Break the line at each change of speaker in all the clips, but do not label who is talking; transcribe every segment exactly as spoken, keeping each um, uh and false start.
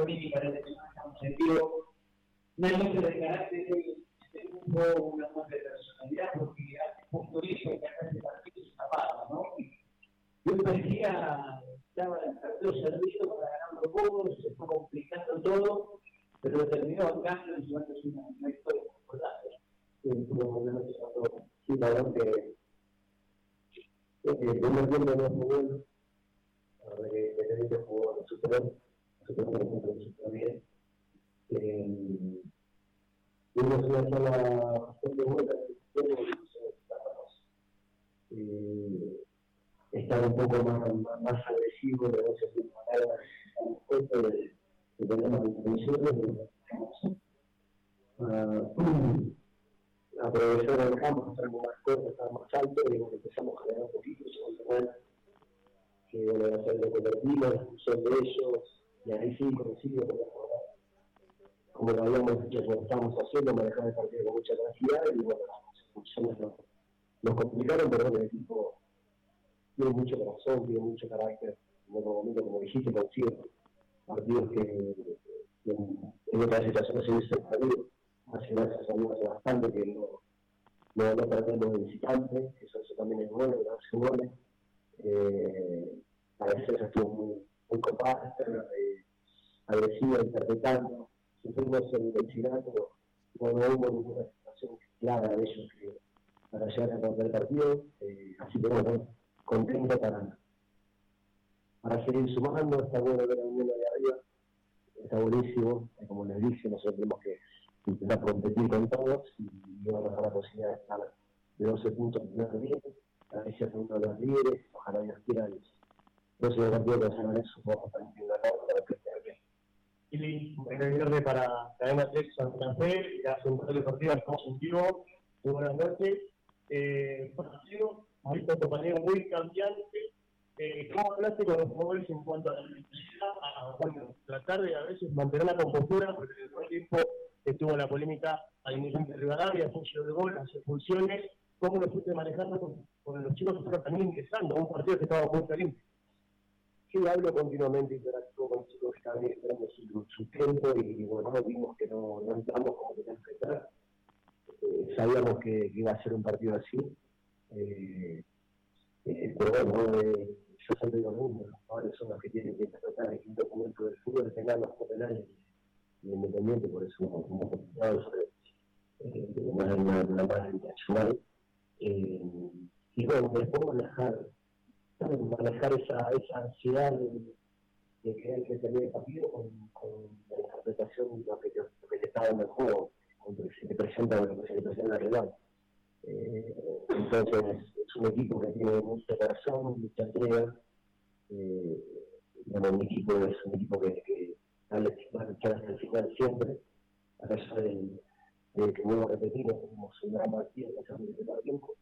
electrónica en el que estamos en vivo, una muestra de carácter de este grupo, una muestra de personalidad, porque hace punto hizo que acá este partido se escapaba, ¿no? Yo parecía, estaba el partido servido para ganar los juegos, se fue complicando todo, pero terminó acá y llevándose una, una historia importante.
Sí, la verdad que el primer tiempo no fue bueno, la verdad que el Tenerife jugó, lo superó, lo superó, lo superó bien. Tuvimos una zona bastante buena, estar un poco más, más, más agresivo, de no sé si manera un poco de que tenemos intenciones, aprovechar el campo, estar más corto, estar más alto, y bueno, empezamos a generar un poquito, que bueno, a hacer de convertido, la expulsión de ellos, y ahí sí coincido con como lo habíamos dicho, como estamos haciendo, manejar el partido con mucha tranquilidad, y bueno, las expulsiones nos, nos complicaron, pero bueno, el equipo tiene mucho corazón, tiene mucho carácter, en otro momento, como dijiste, consigo partidos que, que en, en otras situaciones se hubiesen perdido, hace gracias a Dios bastante, que no, no, no perdemos de visitante, eso, eso también es bueno, que darse goles. Eh, a veces estuvo muy, muy copada, eh, agresiva, interpretando, sufrimos en intensidad, pero no hubo ninguna situación clara de ellos que, para llegar a perder el partido, eh, así que bueno, contento para, para seguir sumando, está bueno ver a Unión de arriba, está buenísimo, como les dije, nosotros tenemos que intentar competir con todos y, y vamos a dar la posibilidad de estar de doce puntos en el primer día, a ver si es uno de los líderes, ojalá Dios quiera, los doce partidos que hacen eso, vamos a tener que ganar para que esté bien.
Y agregarle para Cadena tres Santa Fe, que hace un par de partidos estamos en vivo, muy buenas noches. Eh, partido, muy compañero, muy cambiante. Eh, ¿Cómo hablaste con los jugadores en cuanto a la mentalidad, a bueno, tratar de a veces mantener la compostura, porque en el primer tiempo estuvo la polémica al nivel de Rivadavia, función de gol, las expulsiones? ¿Cómo lo fuiste manejando con, con los chicos que estaban también ingresando a un partido que estaba muy caliente?
Sí, hablo continuamente, interactúo con chicos que estaban esperando su, su tiempo y bueno, vimos que no, no entramos como teníamos que entrar. Eh, sabíamos que, que iba a ser un partido así, eh, eh, pero bueno, eh, yo siempre digo lo mismo, los jugadores son los que tienen que interpretar el quinto momento del fútbol, tengan los penales y Independiente, por eso hemos complicado sobre eh, una, una, una mala intencional. Eh, y bueno, después manejar manejar esa, esa ansiedad de, de querer que termine el partido con, con la interpretación de lo que, te, lo que te está dando el juego, cuando se te presenta lo que se te presenta en el rival. Eh, entonces es un equipo que tiene mucha corazón, mucha entrega. Eh, bueno, mi equipo es un equipo que, que va a luchar hasta el final siempre, a pesar de, de que vuelvo a repetir, no tenemos un gran partido que hacemos de primer tiempo.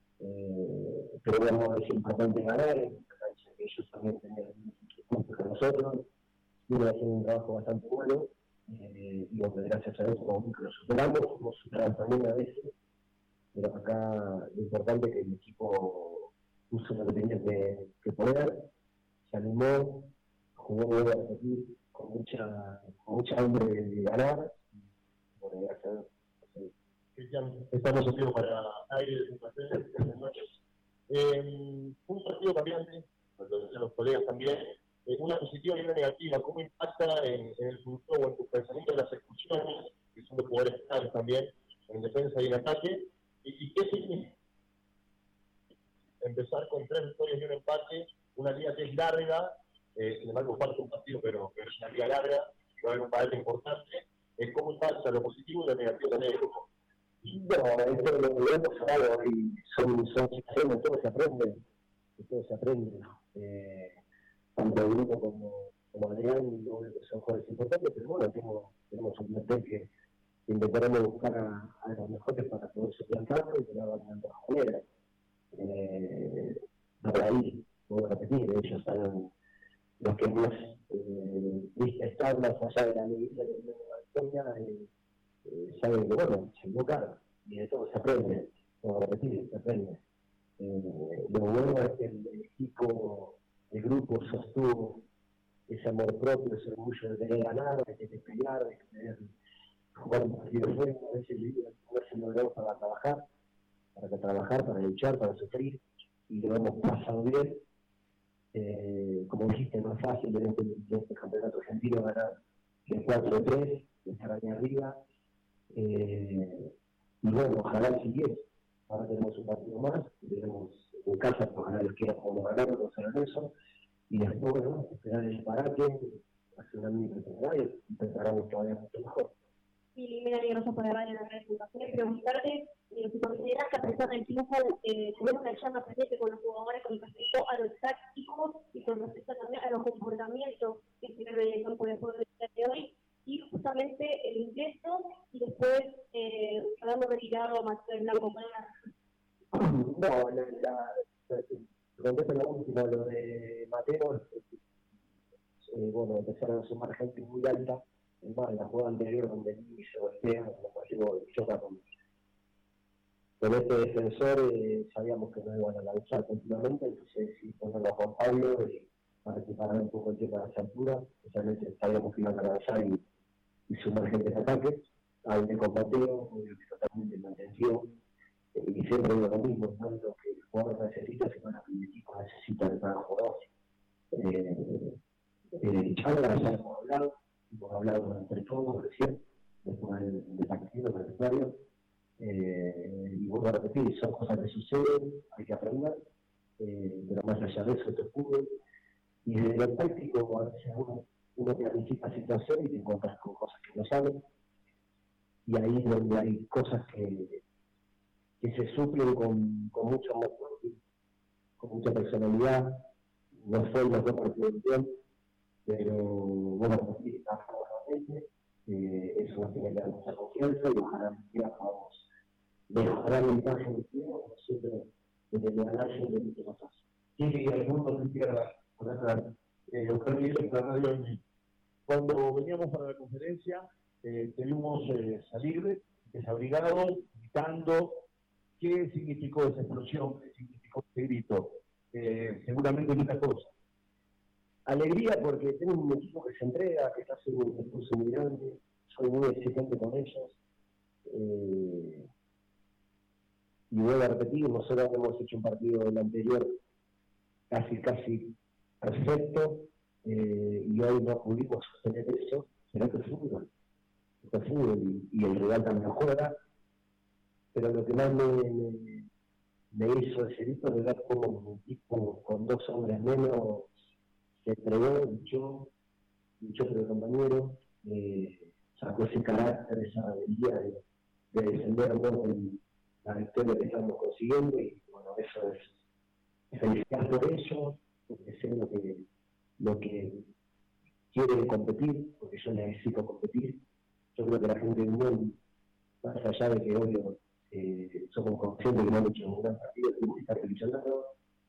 Eh, pero bueno, es importante ganar, en la cancha que ellos también tenían puntos que nosotros, y uno haciendo un trabajo bastante bueno, eh, y bueno, gracias a eso como que lo superamos, hemos superado también a veces, pero acá lo importante es que el equipo puso lo que tenía que, que poner, se animó, jugó, vuelvo a repetir, con mucha, con mucha hambre de ganar, y bueno, gracias a Dios.
Cristian, estamos en vivo para Aire de Santa Fe, buenas noches. Eh, un partido cambiante, los colegas también, eh, una positiva y una negativa, ¿cómo impacta en, en el futuro o en tu pensamiento de las expulsiones, que son de jugadores claves también, en defensa y en ataque? ¿Y, y qué significa empezar con tres victorias y un empate, una liga que es larga, eh, sin embargo falta un partido, pero, pero es una liga larga, va a haber un partido importante? Eh, ¿Cómo impacta lo positivo y lo negativo también del grupo?
Bueno, esto lo hemos hablado y son, son situaciones, todo se aprende, todo se aprende, eh, tanto el grupo como, como Adrián, y luego que son jugadores importantes, pero bueno, tenemos, tenemos un plantel que intentaremos buscar a, a los mejores para poder suplantarlo y tenerlo de otra manera. Eh, por ahí, puedo repetir, ellos están los que más eh, vista están más allá de la alegría de la victoria, eh, Eh, saben que bueno, se equivocaron y de todo se aprende, como repetir, se aprende. Eh, lo bueno es que el, el equipo, el grupo sostuvo ese amor propio, ese orgullo de querer ganar, de querer pelear, de querer jugar un partido bueno. A veces le digo, a veces lo vemos para trabajar, para trabajar, para luchar, para sufrir, y lo hemos pasado bien. Eh, como dijiste, no es fácil en este, en este campeonato argentino ganar el cuatro tres, estar ahí arriba. Eh, y bueno, ojalá siguiese. Ahora tenemos un partido más, tenemos en casa, ojalá los quiera como ganar, no serán eso. Y después, bueno, esperar el parate, hacer una mini temporada y empezaremos todavía mucho mejor.
Y mira, gracias por hablar en la presentación. Preguntarte eh, si consideras que a pesar del triunfo eh, tuvieron una llama presente con los jugadores con respecto a los tácticos y con respecto también a los comportamientos que se ven en el campo de juego de hoy, y justamente el ingreso y después eh, haberlo retirado a Marcelo Blanco para una...
No, la, la, la, te contesto lo último, lo de Mateo, eh, bueno, empezaron a sumar gente muy alta. Es más, en la jugada anterior donde Luis se golpea, cuando choca con, con este defensor, eh, sabíamos que no iban a lanzar continuamente, entonces sí, ponerlo a Juan Pablo eh, para que parara un poco el tema de esa altura, especialmente sabíamos que iban a lanzar y, y sumar gente en ataque. Hablé con Mateo, obvio que totalmente en mantención, eh, y siempre digo lo mismo, no es lo que el jugador necesita, sino lo que el equipo necesita de cada jugador. Eh, eh, Chandra, ya hemos hablado, hemos hablado entre todos recién, después del, del partido, del vestuario, eh, y vuelvo a repetir, son cosas que suceden, hay que aprender, eh, pero más allá de eso, esto es fútbol, y desde lo táctico, a veces uno, uno planifica situaciones y te encuentras con cosas que no saben, y ahí es donde hay cosas que, que se suplen con, con mucho amor, con mucha personalidad. No fue el mejor partido del tiempo, pero bueno, como sí, trabajamos realmente, eh, eso nos tiene que dar mucha confianza y ojalá ya podamos mejorar la imagen del tiempo, como siempre, desde el ganar siempre mucho más fácil.
Sí, y al mundo de izquierda, por acá, eh, Oscar Miguel, en la radio. Cuando veníamos para la conferencia, eh, tuvimos eh, salir desabrigados, gritando. ¿Qué significó esa explosión? ¿Qué significó ese grito? Eh, seguramente muchas cosas.
Alegría porque tengo un equipo que se entrega, que está haciendo un esfuerzo muy grande, soy muy exigente con ellos. Eh, y vuelvo a repetir, nosotros hemos hecho un partido del anterior casi, casi perfecto, eh, y hoy no pudimos sostener eso. Será que es fútbol, esto es fútbol y, y el rival también juega, pero lo que más me, me, me hizo ese grito es ver cómo un equipo con dos hombres menos se entregó, luchó, luchó por el compañero, eh, sacó ese carácter, esa habilidad de, de defender ¿no? el, la victoria que estamos consiguiendo, y bueno, eso es felicitar por eso, porque sé lo que, lo que quiere competir, porque yo necesito competir. Yo creo que la gente de Unión, más allá de que obvio eh, somos conscientes que no han hecho un gran partido, tenemos que estar luchando,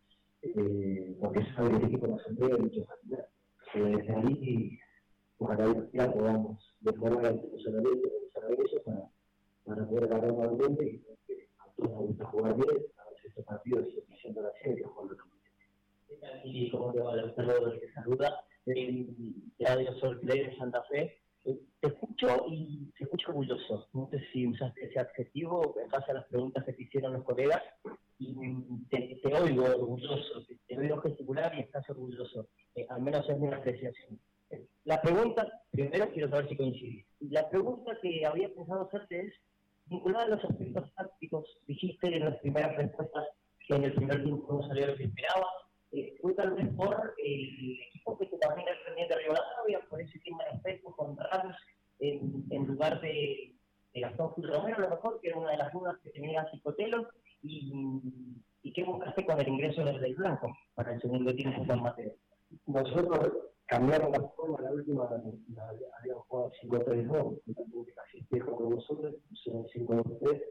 eh, porque sabe que el equipo nos entrega y mucho final. Eh, desde ahí, ojalá ya podamos mejorar el funcionamiento de eso para, para poder ganar nuevamente, y que a todos nos gusta jugar bien, a veces estos partidos se sienten la serie, jugarlo también.
Y como te va a saludo que saluda, en Radio Sol Play de Santa Fe. Eh, te escucho y te escucho orgulloso. No sé si usaste ese adjetivo en base a las preguntas que te hicieron los colegas, y te, te oigo orgulloso, te, te oigo gesticular y estás orgulloso. Eh, al menos es mi apreciación. Eh, la pregunta, primero quiero saber si coincidís. La pregunta que había pensado hacerte es vinculada a los aspectos tácticos. Dijiste en las primeras respuestas que en el primer tiempo no salió lo que esperaba. Eh, fue tal vez por el equipo que también era pendiente de Rivadavia, por ese tema de aspectos con Ramos en, en lugar de, de Gastón Gil Romero, a lo mejor, que era una de las dudas que tenía Cicotelo, y, y qué buscaste con el ingreso del, del Blanco para el segundo tiempo con Mateo.
Nosotros cambiaron la forma, la última la, la, habíamos jugado cinco tres dos, que casi espejo con nosotros, pusieron cinco dos tres,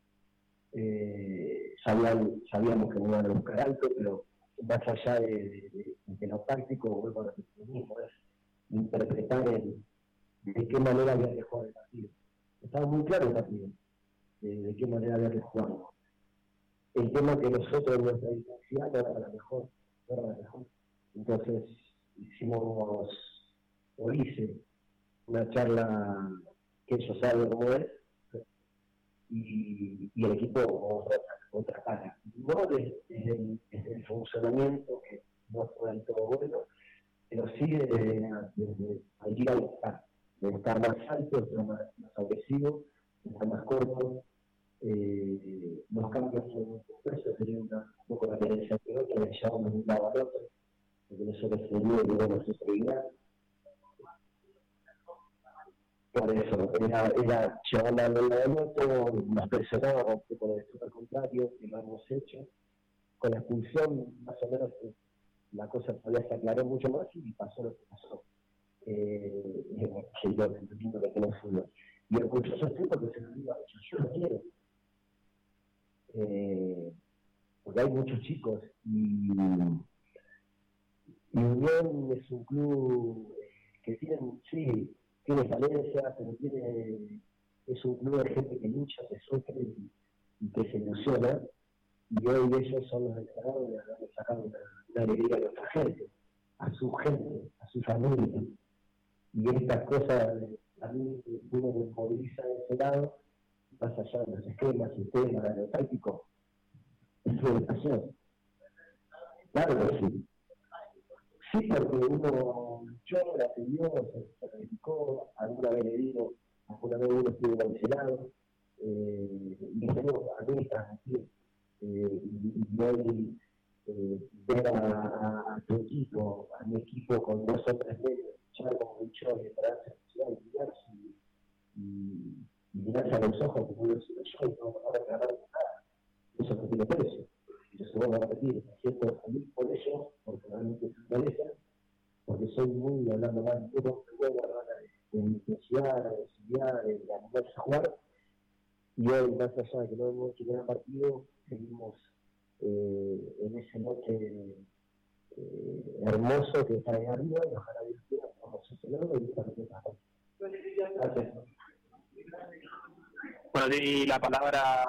eh, sabían, sabíamos que no iban a buscar alto, pero más allá de, de, de, de lo táctico, vuelvo a repetir lo mismo, es interpretar el, de qué manera había que jugar el partido. Estaba muy claro el partido, de, de qué manera había que jugarlo. El tema que nosotros, nuestra intensidad no era la mejor, no era la mejor. Entonces, hicimos, o hice, una charla que ellos saben cómo es, y, y el equipo otra, otra cara. No desde, desde, desde el funcionamiento, que no fue del todo bueno, pero sí desde, desde ir a buscar, de estar más alto, de estar más, más agresivo, de estar más corto. Eh, los cambios son eso sería una, un poco la tendencia que otra, le llevamos de un lado al otro, porque eso que se dio, que bueno, se seguirá. Por eso, era, era llevarla al lado del otro, nos presionábamos un poco de eso, al contrario, que lo hemos hecho. Con la expulsión, más o menos, la cosa todavía se aclaró mucho más y pasó lo que pasó. Eh, que yo entiendo que no fue. Y el curioso es porque se lo digo a ellos, yo lo quiero. Eh, porque hay muchos chicos y, y Unión es un club que tiene, sí, tiene falencias, pero tiene, es un club de gente que lucha, que sufre y, y que se ilusiona, y hoy ellos son los encargados de haberle sacado una, una alegría a nuestra gente, a su gente, a su familia, y estas cosas a mí uno me moviliza de ese lado, más allá de los esquemas, sistemas, aerotácticos, es su educación. Claro que sí. Sí, porque uno luchó, la pidió, se sacrificó, alguna vez le digo, alguna vez uno estuvo cancelado, eh, y tenemos a mí transmitir, eh, y, y hoy eh, ver a, a, a tu equipo, a mi equipo con dos o tres medios, luchar como luchó y pararse en la ciudad y mirarse y, y, y mirarse a los ojos como lo hice yo y no van a ganar nada. Eso no tiene precio. Yo se vuelvo a repetir, me siento feliz por ellos, porque realmente se merecen, porque soy muy, hablando más de todo, me vuelvo a hablar de intensidad, de estudiar, de animarse a jugar, y hoy, más allá de que no hemos hecho un partido, seguimos eh, en ese noche eh, hermoso que está ahí arriba, y ojalá Dios quiera, podamos sostenerlo y estar en esta. Gracias.
Bueno, y la palabra